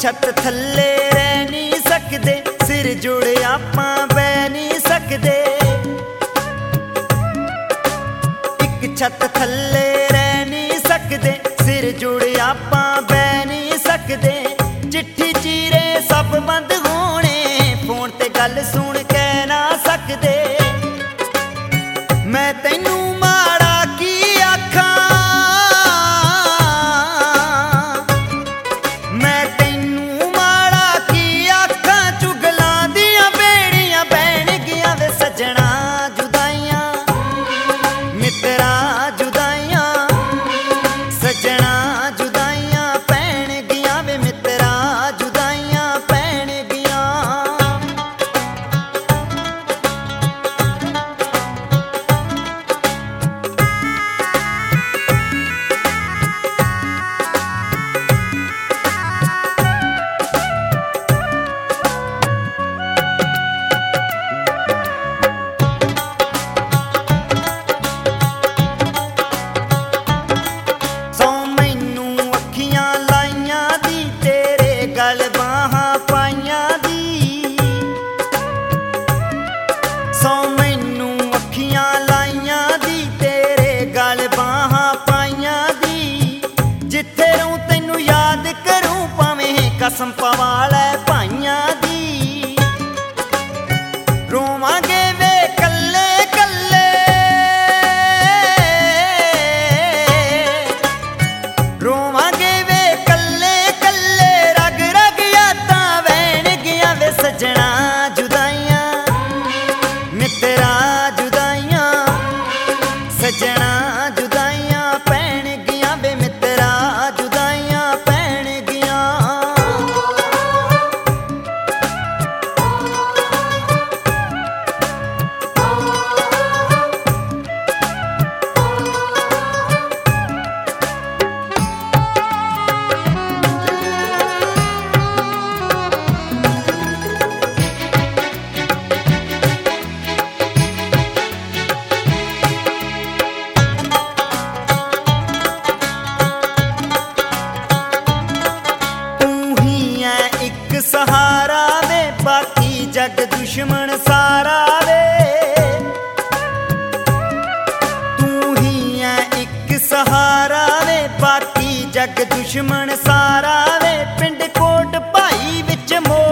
छत थल्ले रह नहीं सकदे, सिर जुड़े आपां बह नहीं सकदे। एक छत थल्ले रह नहीं सकदे, सिर जुड़े आपां बह नहीं सकदे। चिट्ठी चीरे सब बंद होने, फोन ते गल सुन कह ना सकदे। मैं तैनू माड़ा की आखां, मैं तैनू माड़ा की आखां। चुगलां दियां बेड़ियां बैण गियां वे सजना, जुदाइयां मित्रा जुदाइयां, सजना जुदाइयां पैण गियां वे मित्रा, जुदाइयां पैण गियां। सौ मैनू अखियां लाइयां दी, तेरे गल बाहां पाइयां दी। जिथे रहूं तैनू याद करूं, भावें कसम पवा लै भाइयां दी। रोवांगे वे कल्ले कल्ले, रोवांगे वे कल्ले कल्ले। रग रग यादां वैण गियां वे सजना, जुदाइयां मित्रा जुदाइयां, सजना जुदाइयां पैण गियां वे मित्रा, जुदाइयां पैण गियां। सहारा वे बाकी जग दुश्मन सारा वे, तू ही है एक सहारा वे बाकी जग दुश्मन सारा वे। पिंड कोट भाई विच मोड़